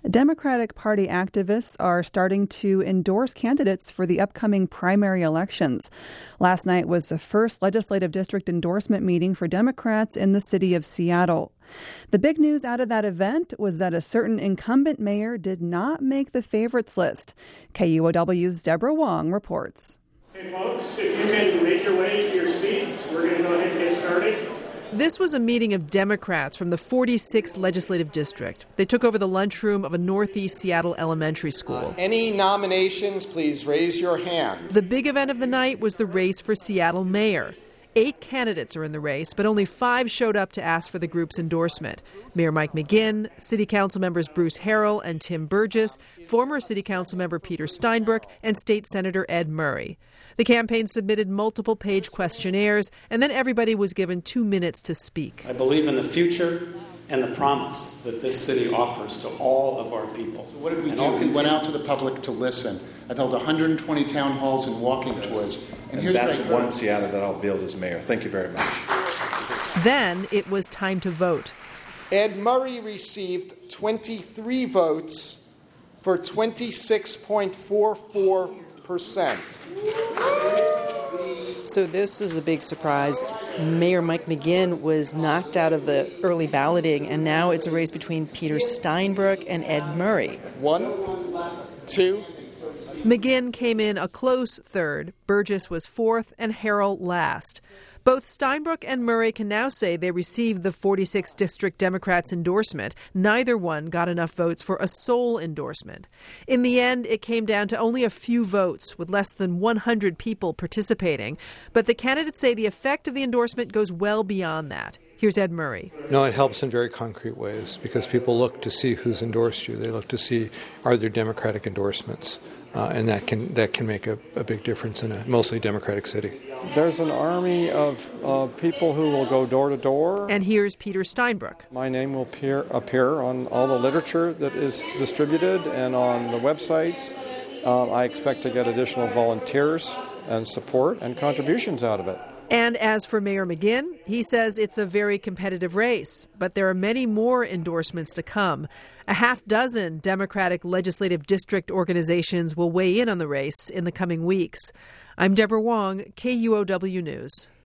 Democratic Party activists are starting to endorse candidates for the upcoming primary elections. Last night was the first legislative district endorsement meeting for Democrats in the city of Seattle. The big news out of that event was that a certain incumbent mayor did not make the favorites list. KUOW's Deborah Wong reports. Hey folks, if you can make your way to your seats, we're going to go ahead and get started. This was a meeting of Democrats from the 46th Legislative District. They took over the lunchroom of a Northeast Seattle elementary school. Any nominations, please raise your hand. The big event of the night was the race for Seattle mayor. 8 candidates are in the race, but only 5 showed up to ask for the group's endorsement. Mayor Mike McGinn, City Council members Bruce Harrell and Tim Burgess, former City Council member Peter Steinbrueck, and State Senator Ed Murray. The campaign submitted multiple page questionnaires, and then everybody was given 2 minutes to speak. I believe in the future and the promise that this city offers to all of our people. So what did we do? We went out to the public to listen. I've held 120 town halls and walking tours. And that's one in Seattle that I'll build as mayor. Thank you very much. Then it was time to vote. Ed Murray received 23 votes for 26.44%. So this was a big surprise. Mayor Mike McGinn was knocked out of the early balloting, and now it's a race between Peter Steinbrueck and Ed Murray. 1, 2. McGinn came in a close third. Burgess was fourth and Harrell last. Both Steinbrueck and Murray can now say they received the 46th District Democrats' endorsement. Neither one got enough votes for a sole endorsement. In the end, it came down to only a few votes, with less than 100 people participating. But the candidates say the effect of the endorsement goes well beyond that. Here's Ed Murray. No, it helps in very concrete ways because people look to see who's endorsed you. They look to see, are there Democratic endorsements? And that can make a big difference in a mostly Democratic city. There's an army of people who will go door to door. And here's Peter Steinbrueck. My name will appear on all the literature that is distributed and on the websites. I expect to get additional volunteers and support and contributions out of it. And as for Mayor McGinn, he says it's a very competitive race, but there are many more endorsements to come. A half dozen Democratic legislative district organizations will weigh in on the race in the coming weeks. I'm Deborah Wong, KUOW News.